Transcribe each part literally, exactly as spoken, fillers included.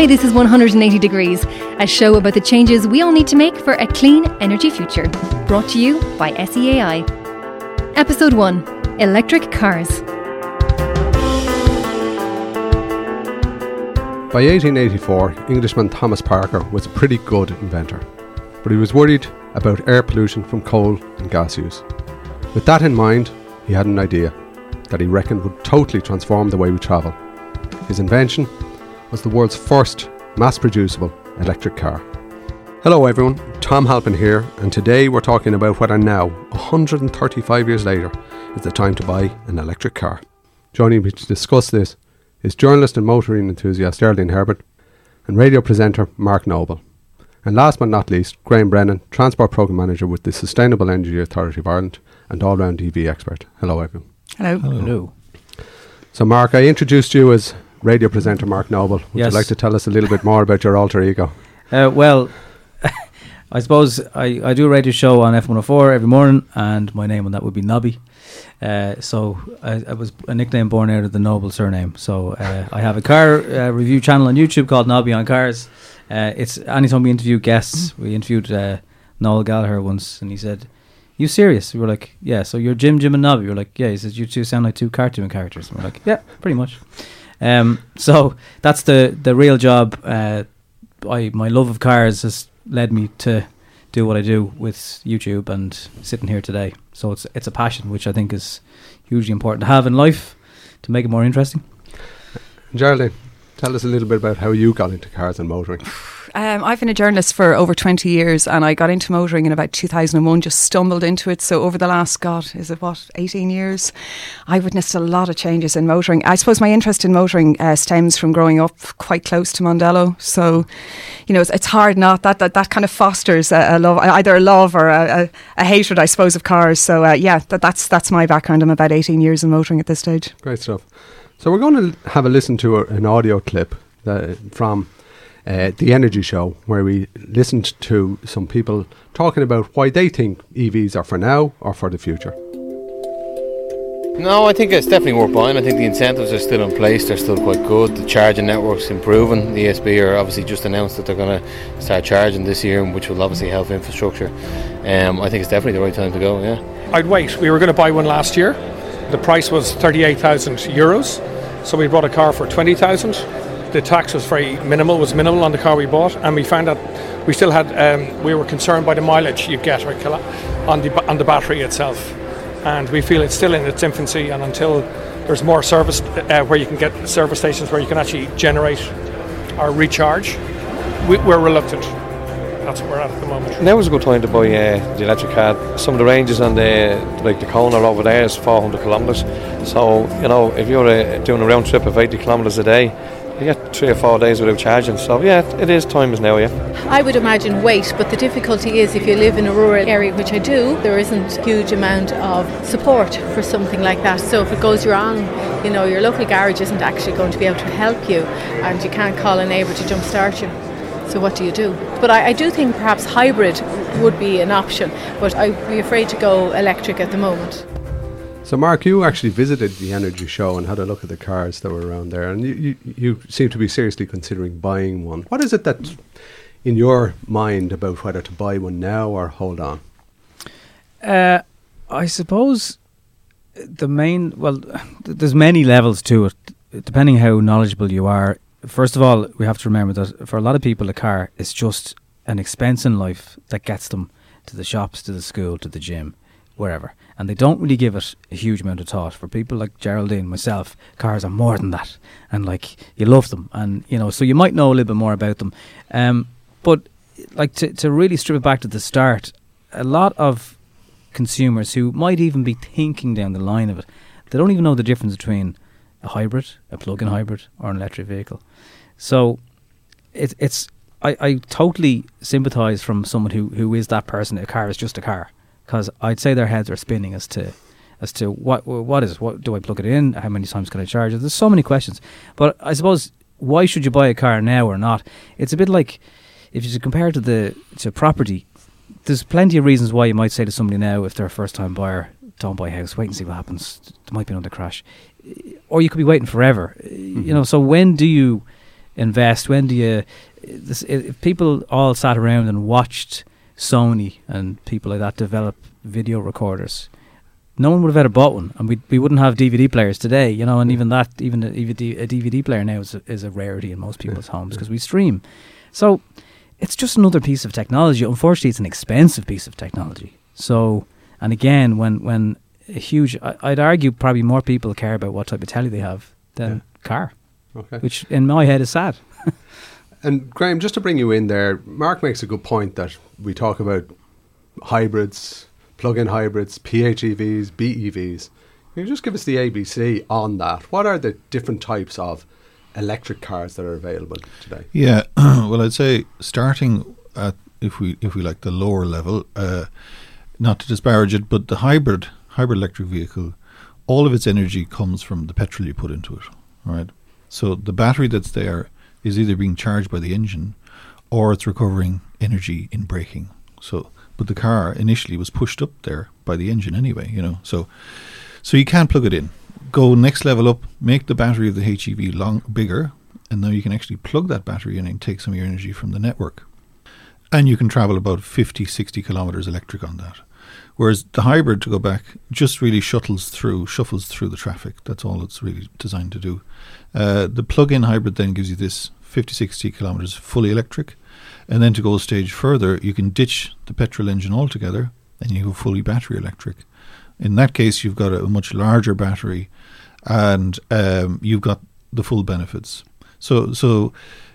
Hi, this is one hundred eighty degrees, a show about the changes we all need to make for a clean energy future. Brought to you by S E A I. Episode one, Electric Cars. By eighteen eighty-four, Englishman Thomas Parker was a pretty good inventor, but he was worried about air pollution from coal and gas use. With that in mind, he had an idea that he reckoned would totally transform the way we travel. His invention was the world's first mass-producible electric car. Hello everyone, Tom Halpin here, and today we're talking about whether now, one hundred thirty-five years later, is the time to buy an electric car. Joining me to discuss this is journalist and motoring enthusiast Geraldine Herbert and radio presenter Mark Noble. And last but not least, Graham Brennan, Transport Programme Manager with the Sustainable Energy Authority of Ireland and all-round E V expert. Hello everyone. Hello. Hello. Hello. So Mark, I introduced you as radio presenter Mark Noble. Would Yes. you like to tell us a little bit more about your alter ego? Uh, well, I suppose I, I do a radio show on F one oh four every morning, and my name on that would be Nobby. Uh, so I, I was a nickname born out of the Noble surname. So uh, I have a car uh, review channel on YouTube called Nobby on Cars. Uh, it's anytime we interview guests, we interviewed uh, Noel Gallagher once, and he said, "You serious?" We were like, "Yeah." So you're Jim, Jim, and Nobby. We were like, "Yeah." He says, "You two sound like two cartoon characters." And we're like, "Yeah, pretty much." Um, so that's the the real job. Uh, I my love of cars has led me to do what I do with YouTube and sitting here today. So it's it's a passion which I think is hugely important to have in life to make it more interesting. Geraldine, tell us a little bit about how you got into cars and motoring. Um, I've been a journalist for over twenty years, and I got into motoring in about two thousand one, just stumbled into it. So over the last, God, is it what, eighteen years, I witnessed a lot of changes in motoring. I suppose my interest in motoring uh, stems from growing up quite close to Mondello. So, you know, it's, it's hard not, that, that that kind of fosters a, a love, either a love or a, a, a hatred, I suppose, of cars. So uh, yeah, that, that's, that's my background. I'm about eighteen years in motoring at this stage. Great stuff. So we're going to have a listen to a, an audio clip that, from Uh, the Energy Show, where we listened to some people talking about why they think E Vs are for now or for the future. No, I think it's definitely worth buying. I think the incentives are still in place. They're still quite good. The charging network's improving. The E S B are obviously just announced that they're going to start charging this year, which will obviously help infrastructure. Um, I think it's definitely the right time to go, yeah. I'd wait. We were going to buy one last year. The price was thirty-eight thousand euros, so we bought a car for twenty thousand. The tax was very minimal, was minimal on the car we bought, and we found that we still had, um, we were concerned by the mileage you get right, on the on the battery itself, and we feel it's still in its infancy, and until there's more service uh, where you can get service stations where you can actually generate or recharge, we, we're reluctant. That's where we're at at the moment. Now is a good time to buy uh, the electric car. Some of the ranges on the, like the Kona over there is four hundred kilometres, so you know, if you're uh, doing a round trip of eighty kilometres a day, you get three or four days without charging. So yeah, it is time is now, yeah. I would imagine wait, but the difficulty is if you live in a rural area, which I do, there isn't a huge amount of support for something like that. So if it goes wrong, you know, your local garage isn't actually going to be able to help you, and you can't call a neighbour to jumpstart you. So what do you do? But I, I do think perhaps hybrid would be an option, but I'd be afraid to go electric at the moment. So Mark, you actually visited the Energy Show and had a look at the cars that were around there, and you, you, you seem to be seriously considering buying one. What is it that's in your mind about whether to buy one now or hold on? Uh, I suppose the main, well, th- there's many levels to it, depending how knowledgeable you are. First of all, we have to remember that for a lot of people, a car is just an expense in life that gets them to the shops, to the school, to the gym, wherever. And they don't really give it a huge amount of thought. For people like Geraldine, myself, cars are more than that. And like, you love them. And, you know, so you might know a little bit more about them. Um, but like to, to really strip it back to the start, a lot of consumers who might even be thinking down the line of it, they don't even know the difference between a hybrid, a plug-in hybrid, or an electric vehicle. So it, it's, I, I totally sympathise from someone who, who is that person. A car is just a car. Because I'd say their heads are spinning as to as to what what is it? What do I plug it in? How many times can I charge it? There's so many questions. But I suppose, why should you buy a car now or not? It's a bit like, if you compare it to the to property, there's plenty of reasons why you might say to somebody now, if they're a first time buyer, don't buy a house, wait and see what happens. There might be another crash. Or you could be waiting forever. Mm-hmm. You know, so when do you invest? When do you? This, if people all sat around and watched Sony and people like that develop video recorders, no one would have ever bought one, and we we wouldn't have D V D players today, you know. And even that, even a, even a D V D player now is a, is a rarity in most people's yeah, homes because yeah. we stream. So it's just another piece of technology. Unfortunately, it's an expensive piece of technology. So, and again, when when a huge, I, I'd argue probably more people care about what type of telly they have than yeah. car, okay. which in my head is sad. And Graham, just to bring you in there, Mark makes a good point that we talk about hybrids, plug-in hybrids, P H E Vs, B E Vs. Can you just give us the A B C on that? What are the different types of electric cars that are available today? Yeah, well, I'd say starting at, if we if we like, the lower level, uh, not to disparage it, but the hybrid hybrid electric vehicle, all of its energy comes from the petrol you put into it, right? So the battery that's there is either being charged by the engine or it's recovering energy in braking. So, but the car initially was pushed up there by the engine anyway, you know. So, so you can plug it in. Go next level up, make the battery of the H E V long bigger, and now you can actually plug that battery in and take some of your energy from the network. And you can travel about fifty, sixty kilometers electric on that. Whereas the hybrid, to go back, just really shuttles through, shuffles through the traffic. That's all it's really designed to do. Uh, the plug-in hybrid then gives you this fifty, sixty kilometers fully electric. And then to go a stage further, you can ditch the petrol engine altogether and you go fully battery electric. In that case, you've got a, a much larger battery and um, you've got the full benefits. So, so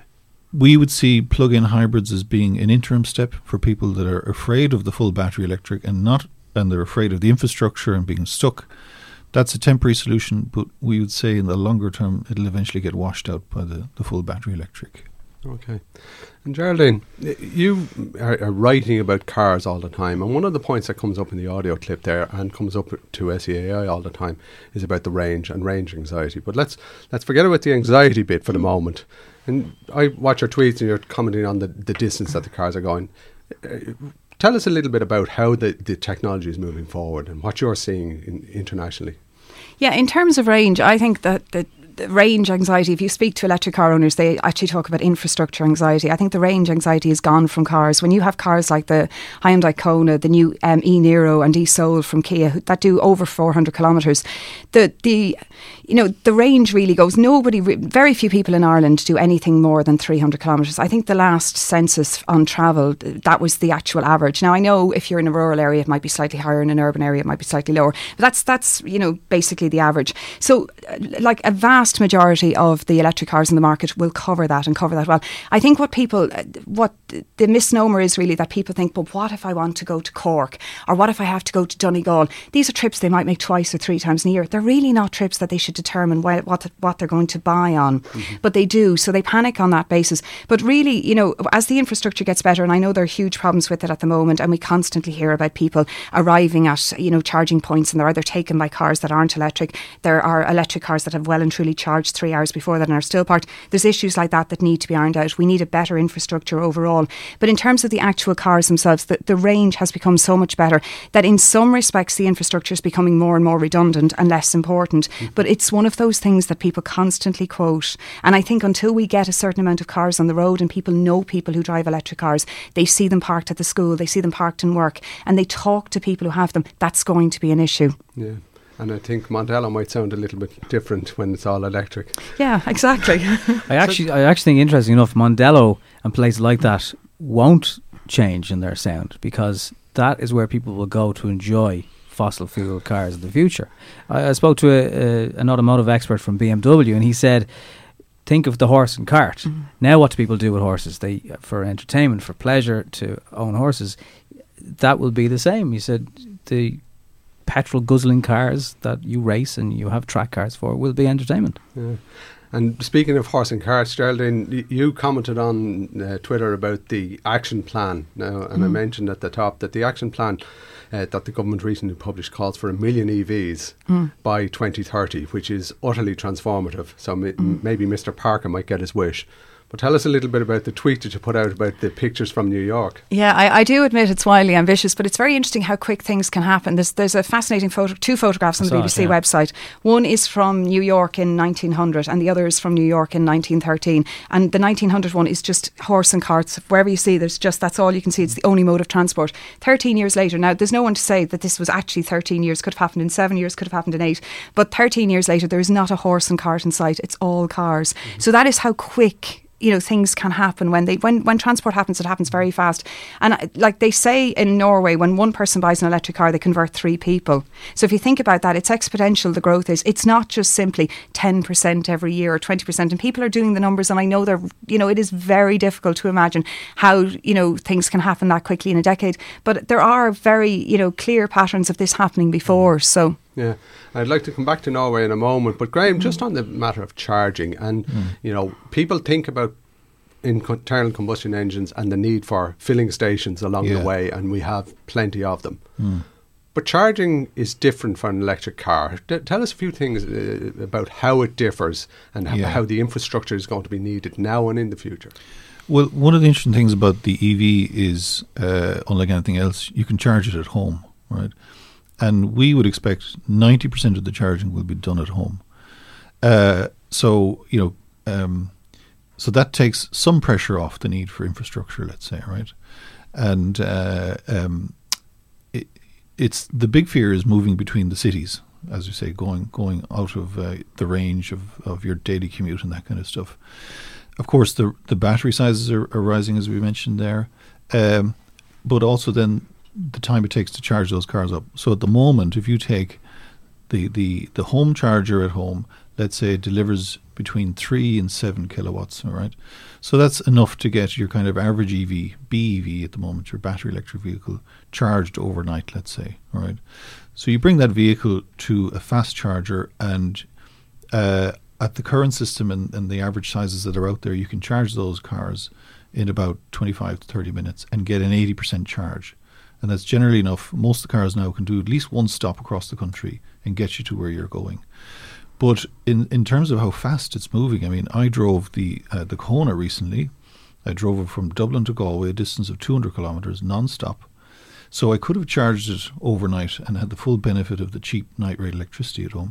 we would see plug-in hybrids as being an interim step for people that are afraid of the full battery electric and not, and they're afraid of the infrastructure and being stuck. That's a temporary solution, but we would say in the longer term, it'll eventually get washed out by the, the full battery electric. Okay. And Geraldine, you are, are writing about cars all the time, and one of the points that comes up in the audio clip there and comes up to S E A I all the time is about the range and range anxiety. But let's let's forget about the anxiety bit for the moment. And I watch your tweets and you're commenting on the, the distance that the cars are going. Uh, tell us a little bit about how the, the technology is moving forward and what you're seeing in, internationally. Yeah, in terms of range, I think that the The range anxiety, if you speak to electric car owners, they actually talk about infrastructure anxiety. I think the range anxiety is gone from cars. When you have cars like the Hyundai Kona, the new um, e-Niro and e-Soul from Kia that do over four hundred kilometres, the the you know the range really goes. Nobody, very few people in Ireland do anything more than three hundred kilometres. I think the last census on travel, that was the actual average. Now I know if you're in a rural area, it might be slightly higher. In an urban area, it might be slightly lower. But that's that's you know basically the average. So like a vast majority of the electric cars in the market will cover that and cover that well. I think what people, what the misnomer is really that people think, but what if I want to go to Cork or what if I have to go to Donegal? These are trips they might make twice or three times in a year. They're really not trips that they should determine wh- what what they're going to buy on, mm-hmm. but they do. So they panic on that basis. But really, you know, as the infrastructure gets better, and I know there are huge problems with it at the moment, and we constantly hear about people arriving at, you know, charging points and they're either taken by cars that aren't electric. There are electric cars that have well and truly charged three hours before that and are still parked. There's issues like that that need to be ironed out. We need a better infrastructure overall. But in terms of the actual cars themselves, the, the range has become so much better that in some respects the infrastructure is becoming more and more redundant and less important. Mm-hmm. But it's one of those things that people constantly quote. And I think until we get a certain amount of cars on the road and people know people who drive electric cars, they see them parked at the school, they see them parked in work, and they talk to people who have them, that's going to be an issue. Yeah. And I think Mondello might sound a little bit different when it's all electric. Yeah, exactly. I actually, I actually think, interesting enough, Mondello and places like that won't change in their sound because that is where people will go to enjoy fossil fuel cars in the future. I, I spoke to a, a, an automotive expert from B M W, and he said, think of the horse and cart. Mm. Now what do people do with horses? They, for entertainment, for pleasure, to own horses. That will be the same. He said the petrol guzzling cars that you race and you have track cars for will be entertainment. Yeah. And speaking of horse and carts, Geraldine, y- you commented on uh, Twitter about the action plan now, and mm. I mentioned at the top that the action plan uh, that the government recently published calls for a million E Vs mm. by twenty thirty, which is utterly transformative. So m- mm. maybe Mister Parker might get his wish. But tell us a little bit about the tweet that you put out about the pictures from New York. Yeah, I, I do admit it's wildly ambitious, but it's very interesting how quick things can happen. There's there's a fascinating photo, two photographs on the B B C it, yeah. website. One is from New York in nineteen hundred, and the other is from New York in nineteen thirteen. And the nineteen hundred one is just horse and carts. Wherever you see, there's just that's all you can see. It's the only mode of transport. Thirteen years later, now there's no one to say that this was actually thirteen years. Could have happened in seven years. Could have happened in eight. But thirteen years later, there is not a horse and cart in sight. It's all cars. Mm-hmm. So that is how quick, you know, things can happen when they when when transport happens. It happens very fast. And uh, like they say in Norway, when one person buys an electric car, they convert three people. So if you think about that, it's exponential. The growth is. It's not just simply ten percent every year or twenty percent. And people are doing the numbers, and I know they're, you know, it is very difficult to imagine how, you know, things can happen that quickly in a decade. But there are very, you know, clear patterns of this happening before. So. Yeah, I'd like to come back to Norway in a moment, but Graham, mm. just on the matter of charging, and mm. you know, people think about internal combustion engines and the need for filling stations along yeah. the way, and we have plenty of them. Mm. But charging is different for an electric car. D- tell us a few things uh, about how it differs and h- yeah. how the infrastructure is going to be needed now and in the future. Well, one of the interesting things about the E V is, uh, unlike anything else, you can charge it at home, right? And we would expect ninety percent of the charging will be done at home. Uh, so, you know, um, so that takes some pressure off the need for infrastructure, let's say, right? And uh, um, it, it's the big fear is moving between the cities, as you say, going going out of uh, the range of, of your daily commute and that kind of stuff. Of course, the the battery sizes are, are rising, as we mentioned there, um, but also then the time it takes to charge those cars up. So at the moment, if you take the, the, the home charger at home, let's say it delivers between three and seven kilowatts, all right? So that's enough to get your kind of average E V, B E V at the moment, your battery electric vehicle, charged overnight, let's say, all right? So you bring that vehicle to a fast charger, and uh, at the current system and, and the average sizes that are out there, you can charge those cars in about twenty-five to thirty minutes and get an eighty percent charge. And that's generally enough. Most of the cars now can do at least one stop across the country and get you to where you're going. But in, in terms of how fast it's moving, I mean, I drove the uh, the Kona recently. I drove it from Dublin to Galway, a distance of two hundred kilometres non-stop. So I could have charged it overnight and had the full benefit of the cheap night rate electricity at home.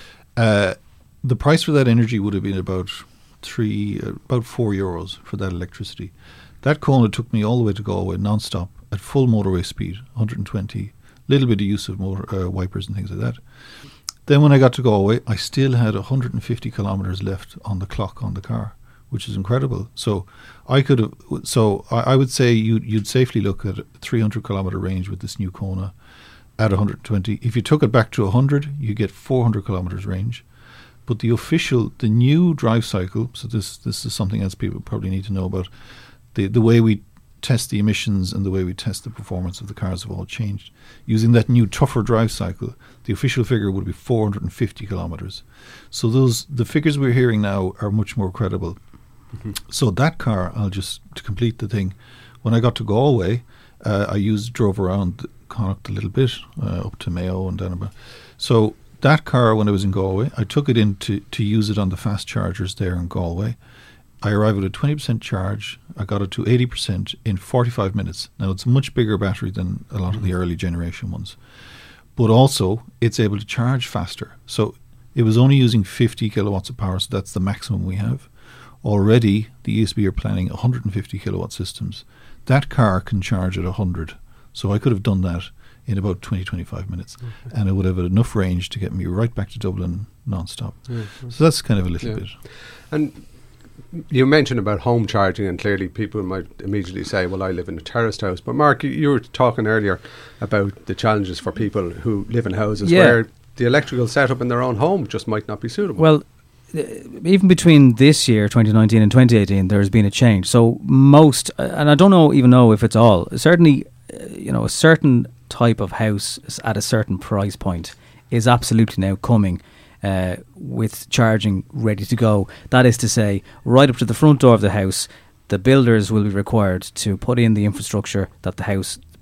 Uh, the price for that energy would have been about three, uh, about four euros for that electricity. That Kona took me all the way to Galway non-stop at full motorway speed, one hundred twenty, little bit of use of motor uh, wipers and things like that. Then when I got to Galway, I still had one hundred fifty kilometres left on the clock on the car, which is incredible. So I could have, so I, I would say you'd, you'd safely look at a three hundred kilometre range with this new Kona at one hundred twenty. If you took it back to one hundred, you get four hundred kilometres range. But the official, the new drive cycle, so this this is something else people probably need to know about, the, the way we test the emissions and the way we test the performance of the cars have all changed. Using that new tougher drive cycle, the official figure would be four hundred fifty kilometres. So those the figures we're hearing now are much more credible. Mm-hmm. So that car, I'll just, to complete the thing, when I got to Galway, uh, I used, drove around Connacht a little bit, uh, up to Mayo and down about. So that car, when I was in Galway, I took it in to, to use it on the fast chargers there in Galway. I arrived at a twenty percent charge. I got it to eighty percent in forty-five minutes. Now, it's a much bigger battery than a lot mm-hmm. of the early generation ones. But also, it's able to charge faster. So it was only using fifty kilowatts of power, so that's the maximum we have. Already, the E S B are planning one hundred fifty kilowatt systems. That car can charge at one hundred. So I could have done that in about twenty, twenty-five minutes. Okay. And it would have enough range to get me right back to Dublin non-stop. Mm-hmm. So that's kind of a little yeah. bit. And you mentioned about home charging, and clearly people might immediately say, well, I live in a terraced house. But Mark, you, you were talking earlier about the challenges for people who live in houses yeah. where the electrical setup in their own home just might not be suitable. Well, uh, even between this year, twenty nineteen, and twenty eighteen, there's been a change. So most, uh, and I don't know even know if it's all, certainly, uh, you know, a certain type of house at a certain price point is absolutely now coming Uh, with charging ready to go. That is to say, right up to the front door of the house, the builders will be required to put in the infrastructure that the house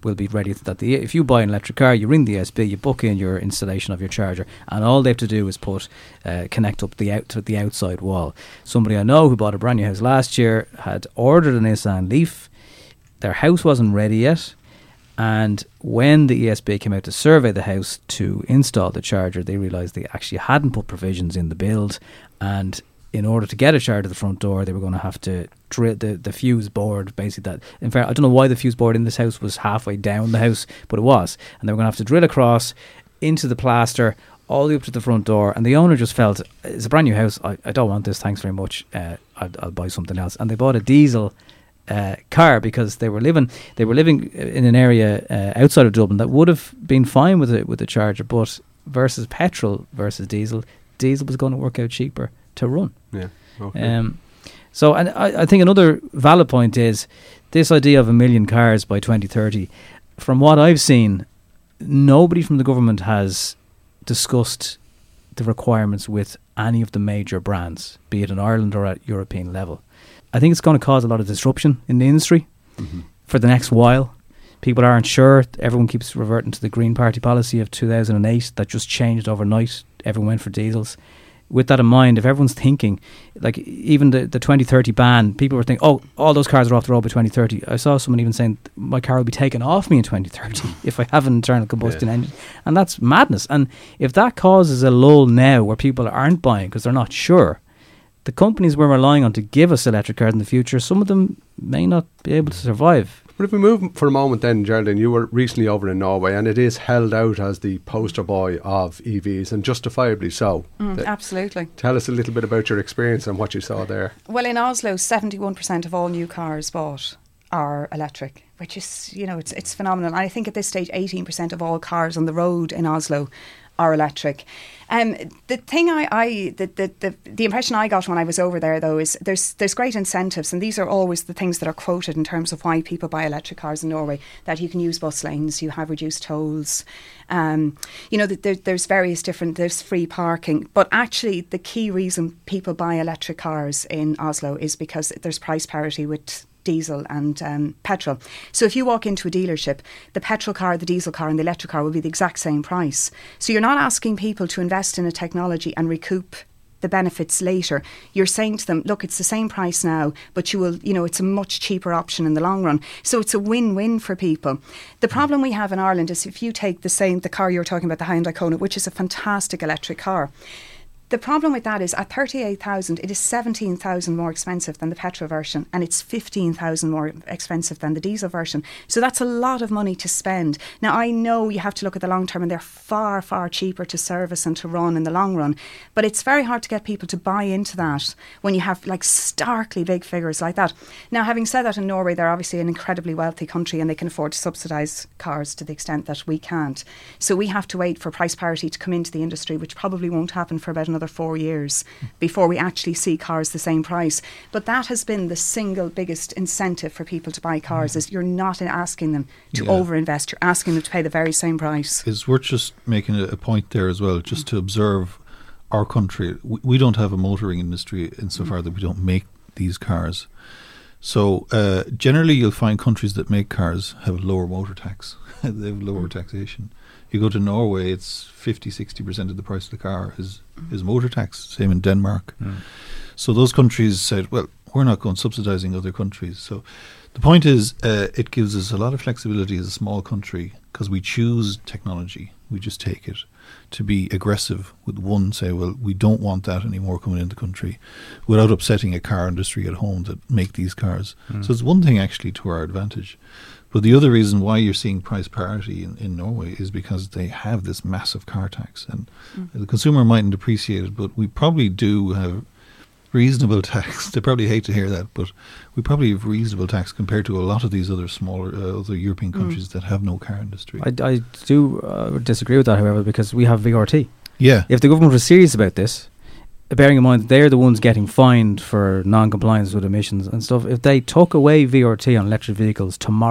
will be ready. That the if you buy an electric car, you ring the E S B, you book in your installation of your charger, and all they have to do is put uh, connect up the out to the outside wall. Somebody I know who bought a brand new house last year had ordered a Nissan Leaf. Their house wasn't ready yet, and when the E S B came out to survey the house to install the charger, they realised they actually hadn't put provisions in the build, and in order to get a charger to the front door, they were going to have to drill the, the fuse board, basically. That, in fact, I don't know why the fuse board in this house was halfway down the house, but it was. And they were going to have to drill across into the plaster, all the way up to the front door. And the owner just felt, it's a brand new house, I, I don't want this, thanks very much, uh, I'll, I'll buy something else. And they bought a diesel uh, car because they were living they were living in an area uh, outside of Dublin that would have been fine with a, with a charger, but versus petrol versus diesel, diesel was going to work out cheaper to run. Yeah. Okay. Um, so, and I, I think another valid point is this idea of a million cars by twenty thirty. From what I've seen, nobody from the government has discussed the requirements with any of the major brands, be it in Ireland or at European level. I think it's going to cause a lot of disruption in the industry mm-hmm. for the next while. People aren't sure. Everyone keeps reverting to the Green Party policy of two thousand eight that just changed overnight. Everyone went for diesels. With that in mind, if everyone's thinking, like even the, the twenty thirty ban, people were thinking, oh, all those cars are off the road by twenty thirty. I saw someone even saying, my car will be taken off me in twenty thirty if I have an internal combustion yeah. engine. And that's madness. And if that causes a lull now where people aren't buying because they're not sure, the companies we're relying on to give us electric cars in the future, some of them may not be able to survive. But if we move for a moment then, Geraldine, you were recently over in Norway and it is held out as the poster boy of E Vs, and justifiably so. Mm, the, absolutely. Tell us a little bit about your experience and what you saw there. Well, in Oslo, seventy-one percent of all new cars bought are electric, which is, you know, it's it's phenomenal. And I think at this stage, eighteen percent of all cars on the road in Oslo are electric. Um, the thing I, I the, the, the, the impression I got when I was over there, though, is there's there's great incentives, and these are always the things that are quoted in terms of why people buy electric cars in Norway, that you can use bus lanes, you have reduced tolls, um, you know, there, there's various different, there's free parking. But actually, the key reason people buy electric cars in Oslo is because there's price parity with diesel and um, petrol. So if you walk into a dealership, the petrol car, the diesel car and the electric car will be the exact same price. So you're not asking people to invest in a technology and recoup the benefits later. You're saying to them, look, it's the same price now, but you will, you know, it's a much cheaper option in the long run. So it's a win-win for people. The problem we have in Ireland is if you take the same, the car you're talking about, the Hyundai Kona, which is a fantastic electric car. The problem with that is at thirty-eight thousand, it is seventeen thousand more expensive than the petrol version, and it's fifteen thousand more expensive than the diesel version. So that's a lot of money to spend. Now, I know you have to look at the long term, and they're far, far cheaper to service and to run in the long run. But it's very hard to get people to buy into that when you have like starkly big figures like that. Now, having said that, in Norway, they're obviously an incredibly wealthy country, and they can afford to subsidise cars to the extent that we can't. So we have to wait for price parity to come into the industry, which probably won't happen for about another four years before we actually see cars the same price. But that has been the single biggest incentive for people to buy cars, is you're not asking them to yeah. overinvest, you're asking them to pay the very same price. It's worth just making a, a point there as well, just to observe our country. We, we don't have a motoring industry insofar mm. that we don't make these cars. So uh, generally you'll find countries that make cars have lower motor tax. They have lower mm. taxation. You go to Norway, it's fifty, sixty percent of the price of the car is, is motor tax, same in Denmark. Mm. So those countries said, well, we're not going subsidising other countries. So the point is, uh, it gives us a lot of flexibility as a small country because we choose technology. We just take it. To be aggressive with one, say, well, we don't want that anymore coming into the country, without upsetting a car industry at home that make these cars. Mm. So it's one thing actually to our advantage. But the other reason why you're seeing price parity in, in Norway is because they have this massive car tax. And mm. the consumer mightn't appreciate it, but we probably do have reasonable tax. They probably hate to hear that, but we probably have reasonable tax compared to a lot of these other smaller, uh, other European countries mm. that have no car industry. I, I do uh, disagree with that, however, because we have V R T. Yeah. If the government was serious about this, bearing in mind they're the ones getting fined for non-compliance with emissions and stuff, if they took away V R T on electric vehicles tomorrow,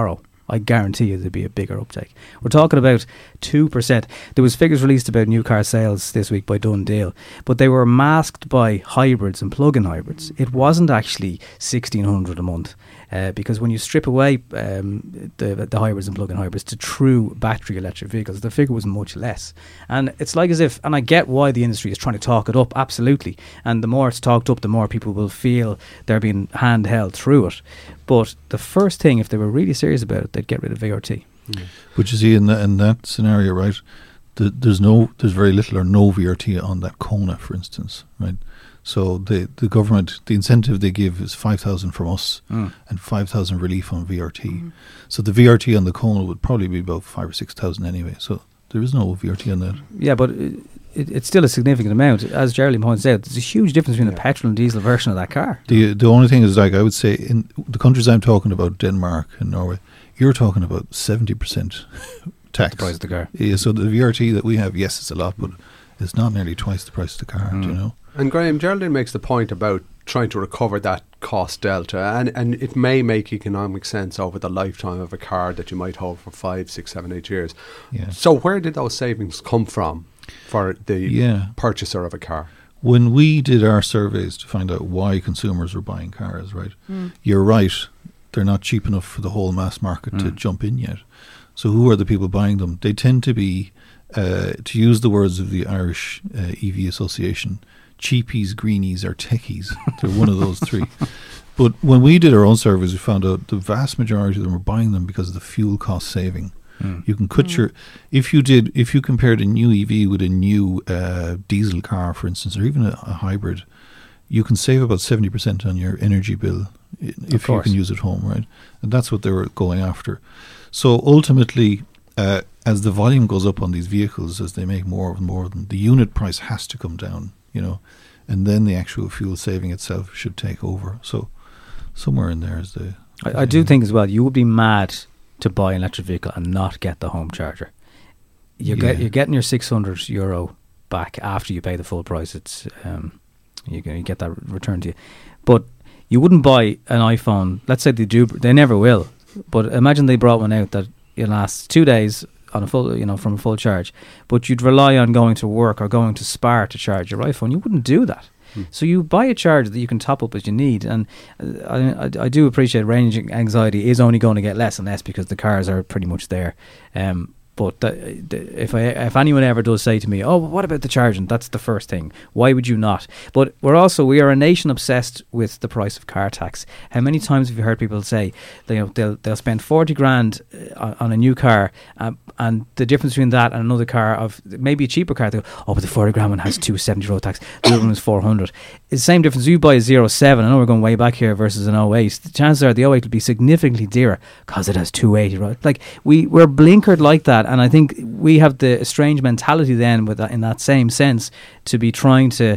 I guarantee you there'd be a bigger uptake. We're talking about two percent. There was figures released about new car sales this week by Dundale, but they were masked by hybrids and plug-in hybrids. It wasn't actually sixteen hundred a month. Uh, because when you strip away um, the, the hybrids and plug-in hybrids to true battery electric vehicles, the figure was much less. And it's like as if, and I get why the industry is trying to talk it up, absolutely. And the more it's talked up, the more people will feel they're being handheld through it. But the first thing, if they were really serious about it, they'd get rid of V R T. Mm. But you see, in, the, in that scenario, right, the, there's no, there's very little or no V R T on that Kona, for instance, right? So the the government, the incentive they give is five thousand from us mm. and five thousand relief on V R T. Mm. So the V R T on the Kona would probably be about five or six thousand anyway. So there is no V R T on that. Yeah, but it, it, it's still a significant amount. As Geraldine points out, there's a huge difference between yeah. the petrol and diesel version of that car. The the only thing is, like I would say, in the countries I'm talking about, Denmark and Norway, you're talking about seventy percent tax. The price of the car. Yeah. So the V R T that we have, yes, it's a lot, but it's not nearly twice the price of the car. Mm. Do you know? And Graham, Geraldine makes the point about trying to recover that cost delta, and, and it may make economic sense over the lifetime of a car that you might hold for five, six, seven, eight years. Yeah. So where did those savings come from for the yeah. purchaser of a car? When we did our surveys to find out why consumers were buying cars, right, mm. you're right, they're not cheap enough for the whole mass market mm. to jump in yet. So who are the people buying them? They tend to be, uh, to use the words of the Irish uh, E V Association, cheapies, greenies, or techies. They're one of those three. But when we did our own surveys, we found out the vast majority of them were buying them because of the fuel cost saving. Mm. You can cut mm. your, if you did, if you compared a new E V with a new uh, diesel car, for instance, or even a, a hybrid, you can save about seventy percent on your energy bill if you can use it home, right? And that's what they were going after. So ultimately, uh, as the volume goes up on these vehicles, as they make more and more of them, the unit price has to come down. You know, and then the actual fuel saving itself should take over. So somewhere in there is the... I, I do think as well, you would be mad to buy an electric vehicle and not get the home charger. You yeah. get, you're getting your six hundred euro back after you pay the full price. It's um, you, you get that returned to you. But you wouldn't buy an iPhone. Let's say they do, they never will. But imagine they brought one out that it lasts two days on a full, you know, from a full charge, but you'd rely on going to work or going to Spar to charge your iPhone. You wouldn't do that. Hmm. So you buy a charger that you can top up as you need, and uh, I, I, I do appreciate range anxiety is only going to get less and less because the cars are pretty much there. Um, But the, the, if I, if anyone ever does say to me, "Oh, what about the charging?" That's the first thing. Why would you not? But we're also we are a nation obsessed with the price of car tax. How many times have you heard people say, they, you know, they'll they'll spend forty grand on, on a new car, um, and the difference between that and another car of maybe a cheaper car, they go, "Oh, but the forty grand one has two seventy road tax. The other one is four hundred." It's the same difference. You buy a zero seven. I know we're going way back here versus an oh eight. The chances are the oh eight will be significantly dearer because it has two eighty. Right? Like we we're blinkered like that. And I think we have the strange mentality then, with that, in that same sense, to be trying to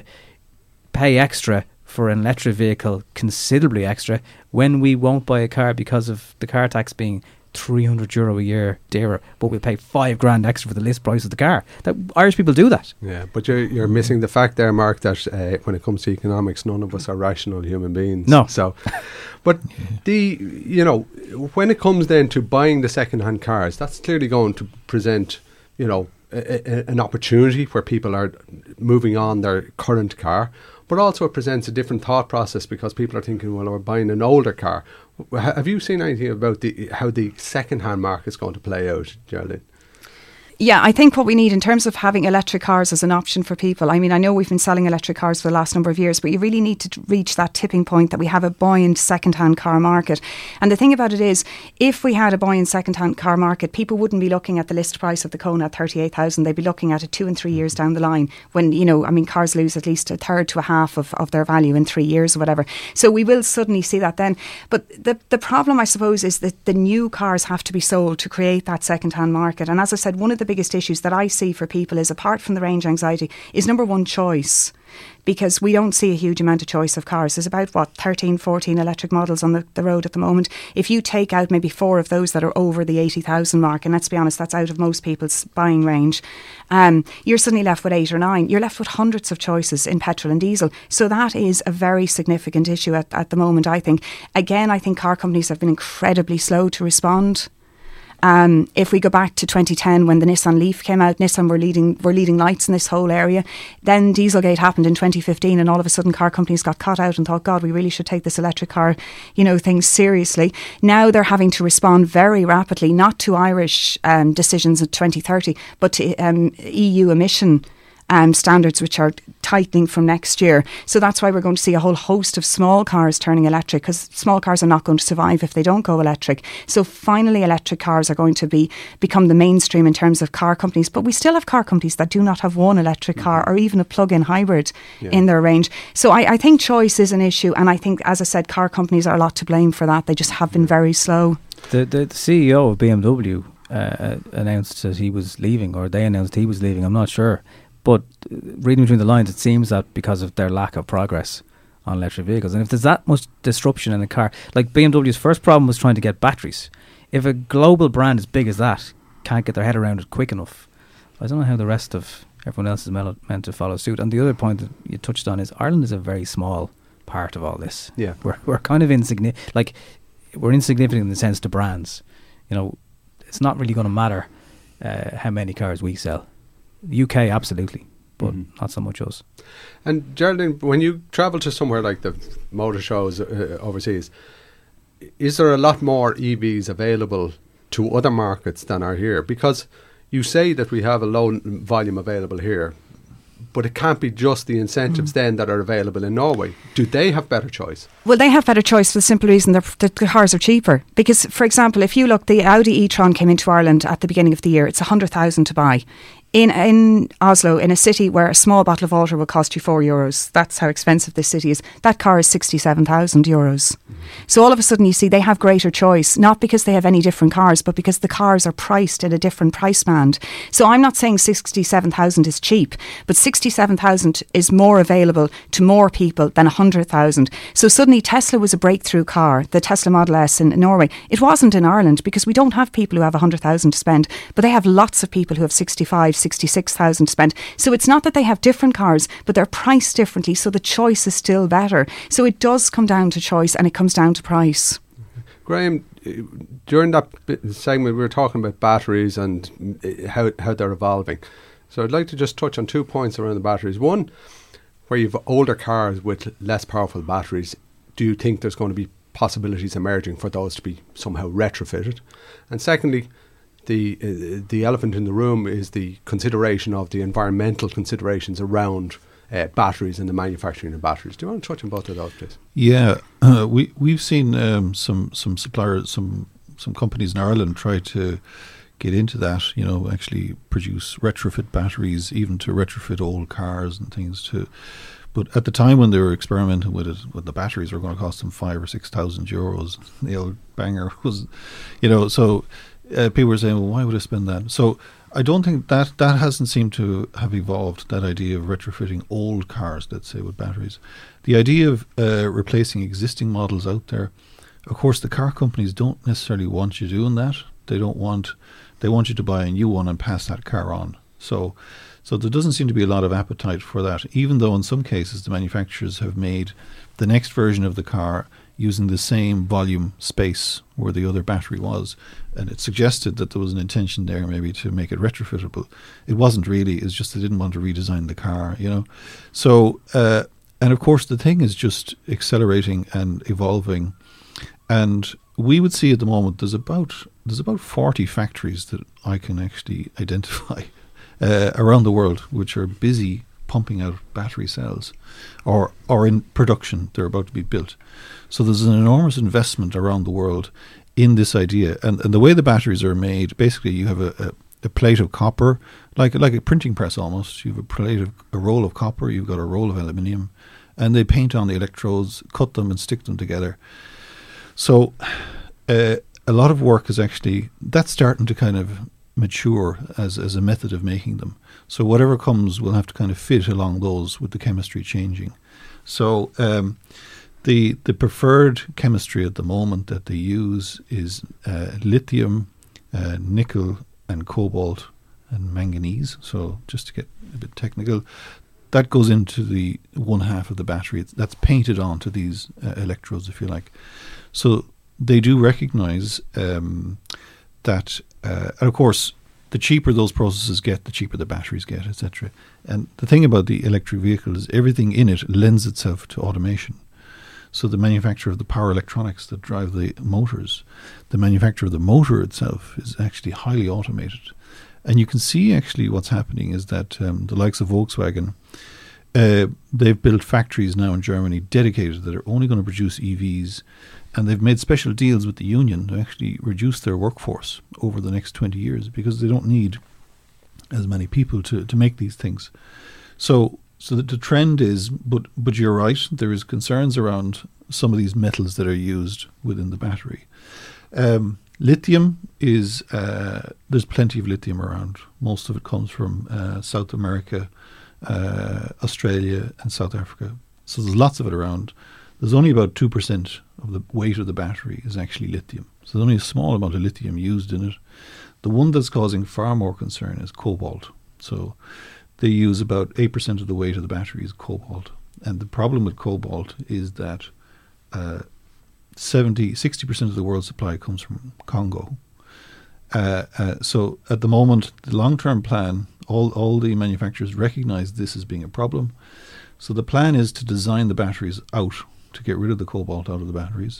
pay extra for an electric vehicle, considerably extra, when we won't buy a car because of the car tax being three hundred euro a year dearer, but we'll pay five grand extra for the list price of the car. That Irish people do that. Yeah, but you're you're missing the fact there, Mark, that uh, when it comes to economics, none of us are rational human beings. No. So, but the you know when it comes then to buying the second-hand cars, that's clearly going to present you know a, a, an opportunity where people are moving on their current car. But also it presents a different thought process because people are thinking, well, we're buying an older car. Have you seen anything about the how the second-hand market is going to play out, Geraldine? Yeah, I think what we need in terms of having electric cars as an option for people, I mean, I know we've been selling electric cars for the last number of years, but you really need to reach that tipping point that we have a buoyant second-hand car market. And the thing about it is, if we had a buoyant second-hand car market, people wouldn't be looking at the list price of the Kona at thirty-eight thousand. They'd be looking at it two and three years down the line when, you know, I mean, cars lose at least a third to a half of, of their value in three years or whatever. So we will suddenly see that then. But the, the problem, I suppose, is that the new cars have to be sold to create that second-hand market. And as I said, one of the biggest issues that I see for people is, apart from the range anxiety, is number one, choice. Because we don't see a huge amount of choice of cars. There's about, what, thirteen, fourteen electric models on the, the road at the moment. If you take out maybe four of those that are over the eighty thousand mark, and let's be honest, that's out of most people's buying range, um, you're suddenly left with eight or nine. You're left with hundreds of choices in petrol and diesel. So that is a very significant issue at, at the moment, I think. Again, I think car companies have been incredibly slow to respond. Um, if we go back to twenty ten, when the Nissan Leaf came out, Nissan were leading were leading lights in this whole area. Then Dieselgate happened in twenty fifteen, and all of a sudden car companies got caught out and thought, God, we really should take this electric car, you know, thing seriously. Now they're having to respond very rapidly, not to Irish um, decisions in twenty thirty, but to um, E U emission Um, standards, which are tightening from next year. So that's why we're going to see a whole host of small cars turning electric, because small cars are not going to survive if they don't go electric. So finally electric cars are going to be become the mainstream in terms of car companies. But we still have car companies that do not have one electric car or even a plug-in hybrid yeah. in their range. So I, I think choice is an issue, and I think, as I said, car companies are a lot to blame for that. They just have been very slow. The, the, the C E O of B M W uh, announced that he was leaving, or they announced he was leaving, I'm not sure. But reading between the lines, it seems that because of their lack of progress on electric vehicles. And if there's that much disruption in a car, like B M W's first problem was trying to get batteries. If a global brand as big as that can't get their head around it quick enough, I don't know how the rest of everyone else is meant to follow suit. And the other point that you touched on is Ireland is a very small part of all this. Yeah. We're, we're kind of insignificant. Like, we're insignificant in the sense to brands. You know, it's not really going to matter uh, how many cars we sell. U K, absolutely, but mm-hmm. not so much us. And Geraldine, when you travel to somewhere like the motor shows uh, overseas, is there a lot more E Vs available to other markets than are here? Because you say that we have a low n- volume available here, but it can't be just the incentives mm. then that are available in Norway. Do they have better choice? Well, they have better choice for the simple reason that the cars are cheaper. Because, for example, if you look, the Audi e-tron came into Ireland at the beginning of the year. It's one hundred thousand to buy. In in Oslo, in a city where a small bottle of water will cost you four euros, that's how expensive this city is, that car is sixty-seven thousand euros. Mm. So all of a sudden you see they have greater choice, not because they have any different cars, but because the cars are priced at a different price band. So I'm not saying sixty-seven thousand is cheap, but sixty-seven thousand is more available to more people than one hundred thousand. So suddenly Tesla was a breakthrough car, the Tesla Model S in Norway. It wasn't in Ireland because we don't have people who have one hundred thousand to spend, but they have lots of people who have sixty-five, sixty-six thousand to spend. So it's not that they have different cars, but they're priced differently, so the choice is still better. So it does come down to choice, and it comes down to price. Graham, during that segment we were talking about batteries and how how they're evolving. So I'd like to just touch on two points around the batteries. One, where you've older cars with less powerful batteries, do you think there's going to be possibilities emerging for those to be somehow retrofitted? And secondly, the uh, the elephant in the room is the consideration of the environmental considerations around uh, batteries and the manufacturing of batteries. Do you want to touch on both of those, please? Yeah, uh, we we've seen um, some some suppliers, some some companies in Ireland try to get into that. You know, actually produce retrofit batteries, even to retrofit old cars and things to. But at the time when they were experimenting with it, with the batteries were going to cost them five or six thousand euros. The old banger was, you know, so. Uh, people were saying, well, why would I spend that? So I don't think that that hasn't seemed to have evolved, that idea of retrofitting old cars, let's say, with batteries. The idea of uh, replacing existing models out there, of course, the car companies don't necessarily want you doing that. They don't want, they want you to buy a new one and pass that car on. So, so there doesn't seem to be a lot of appetite for that, even though in some cases the manufacturers have made the next version of the car using the same volume space where the other battery was. And it suggested that there was an intention there maybe to make it retrofittable. It wasn't really, it's just they didn't want to redesign the car, you know. So, uh, and of course the thing is just accelerating and evolving. And we would see at the moment there's about there's about forty factories that I can actually identify uh, around the world which are busy pumping out battery cells or or in production. They're about to be built. So there's an enormous investment around the world in this idea. And, and the way the batteries are made, basically you have a, a, a plate of copper, like like a printing press almost. You have a plate of a roll of copper, you've got a roll of aluminium, and they paint on the electrodes, cut them and stick them together. So uh, a lot of work is actually, that's starting to kind of mature as, as a method of making them. So whatever comes will have to kind of fit along those with the chemistry changing. So um, the the preferred chemistry at the moment that they use is uh, lithium, uh, nickel and cobalt and manganese. So just to get a bit technical, that goes into the one half of the battery. It's, that's painted onto these uh, electrodes, if you like. So they do recognize um, that, uh, and of course, the cheaper those processes get, the cheaper the batteries get, et cetera. And the thing about the electric vehicle is everything in it lends itself to automation. So the manufacture of the power electronics that drive the motors, the manufacture of the motor itself is actually highly automated. And you can see actually what's happening is that um, the likes of Volkswagen, uh, they've built factories now in Germany dedicated that are only going to produce E Vs, and they've made special deals with the union to actually reduce their workforce over the next twenty years because they don't need as many people to, to make these things. So so that the trend is, but but you're right, there is concerns around some of these metals that are used within the battery. Um, lithium is, uh, there's plenty of lithium around. Most of it comes from uh, South America, uh, Australia and South Africa. So there's lots of it around. There's only about two percent of the weight of the battery is actually lithium. So there's only a small amount of lithium used in it. The one that's causing far more concern is cobalt. So they use about eight percent of the weight of the battery is cobalt. And the problem with cobalt is that uh, seventy, sixty percent of the world's supply comes from Congo. Uh, uh, so at the moment, the long-term plan, all, all the manufacturers recognize this as being a problem. So the plan is to design the batteries out to get rid of the cobalt out of the batteries.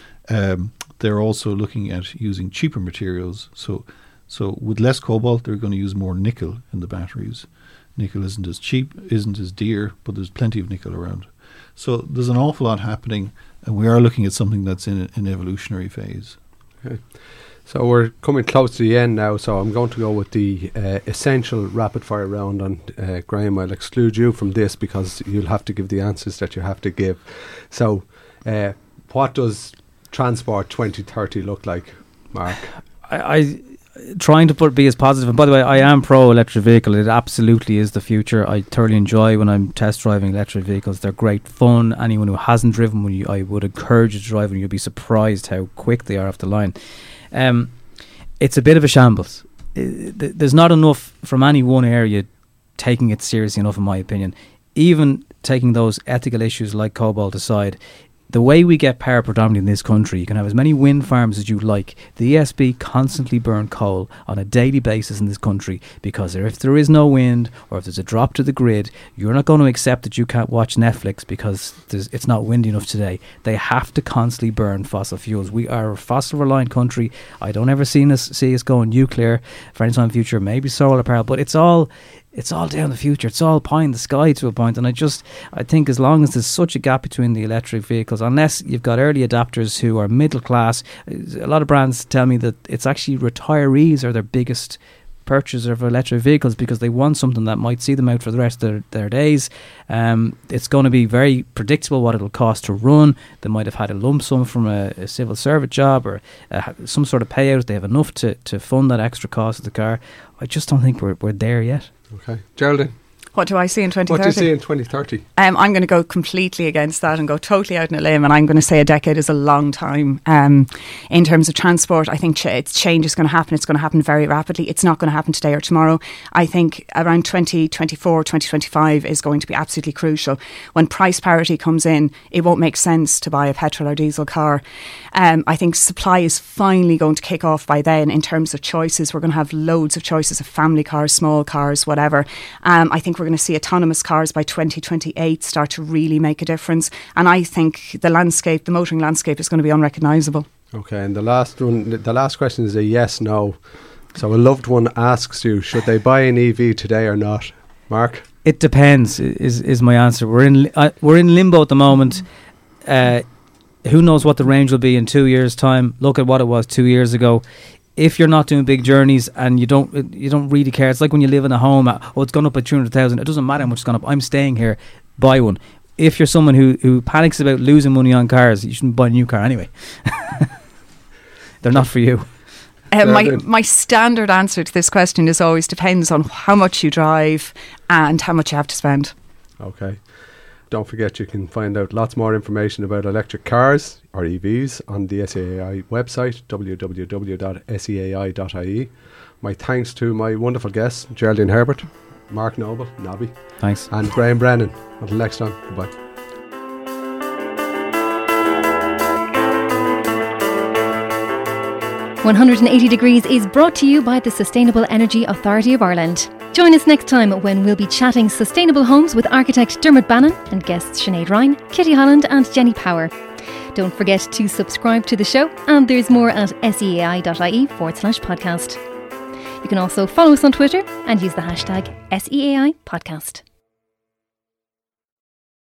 Um, they're also looking at using cheaper materials. So so with less cobalt, they're going to use more nickel in the batteries. Nickel isn't as cheap, isn't as dear, but there's plenty of nickel around. So there's an awful lot happening, and we are looking at something that's in an evolutionary phase. Okay. So we're coming close to the end now, so I'm going to go with the uh, essential rapid fire round, and uh, Graham, I'll exclude you from this because you'll have to give the answers that you have to give. So uh, what does Transport twenty thirty look like, Mark? I, I trying to put be as positive, and by the way, I am pro electric vehicle. It absolutely is the future. I thoroughly enjoy when I'm test driving electric vehicles. They're great fun. Anyone who hasn't driven one, you, I would encourage you to drive one. You'll be surprised how quick they are off the line. Um, it's a bit of a shambles. Uh, th- there's not enough from any one area taking it seriously enough, in my opinion. Even taking those ethical issues like cobalt aside, the way we get power predominantly in this country, you can have as many wind farms as you like. The E S B constantly burn coal on a daily basis in this country because if there is no wind or if there's a drop to the grid, you're not going to accept that you can't watch Netflix because it's not windy enough today. They have to constantly burn fossil fuels. We are a fossil reliant country. I don't ever see us, see us going nuclear for any time in the future, maybe solar power, but it's all... It's all down the future. It's all pie in the sky to a point. And I just, I think as long as there's such a gap between the electric vehicles, unless you've got early adopters who are middle class, a lot of brands tell me that it's actually retirees are their biggest purchaser of electric vehicles because they want something that might see them out for the rest of their, their days. Um, it's going to be very predictable what it'll cost to run. They might have had a lump sum from a, a civil service job or uh, some sort of payout. They have enough to, to fund that extra cost of the car. I just don't think we're we're there yet. Okay. Geraldine? What do I see in twenty thirty? What do you see in twenty thirty? Um, I'm going to go completely against that and go totally out on a limb, and I'm going to say a decade is a long time. Um, in terms of transport, I think ch- it's change is going to happen. It's going to happen very rapidly. It's not going to happen today or tomorrow. I think around twenty twenty-four, twenty twenty-five is going to be absolutely crucial. When price parity comes in, it won't make sense to buy a petrol or diesel car. Um, I think supply is finally going to kick off by then in terms of choices. We're going to have loads of choices of family cars, small cars, whatever. Um, I think we're going to see autonomous cars by twenty twenty-eight start to really make a difference, and I think the landscape, the motoring landscape, is going to be unrecognisable. Okay, and the last one, the last question is a yes, no. So a loved one asks you, should they buy an E V today or not? Mark? It depends. Is is my answer. We're in uh, we're in limbo at the moment. Uh, who knows what the range will be in two years' time? Look at what it was two years ago. If you're not doing big journeys and you don't you don't really care, it's like when you live in a home, oh, it's gone up by two hundred thousand, it doesn't matter how much it's gone up, I'm staying here, buy one. If you're someone who, who panics about losing money on cars, you shouldn't buy a new car anyway. They're not for you. Uh, my my standard answer to this question is always depends on how much you drive and how much you have to spend. Okay. Don't forget you can find out lots more information about electric cars or E Vs on the S E A I website, w w w dot s e a i dot i e. My thanks to my wonderful guests, Geraldine Herbert, Mark Noble, Nobby. Thanks. And Graham Brennan. Until next time, goodbye. one hundred eighty Degrees is brought to you by the Sustainable Energy Authority of Ireland. Join us next time when we'll be chatting sustainable homes with architect Dermot Bannon and guests Sinead Ryan, Kitty Holland and Jenny Power. Don't forget to subscribe to the show, and there's more at seai.ie forward slash podcast. You can also follow us on Twitter and use the hashtag S E A I podcast.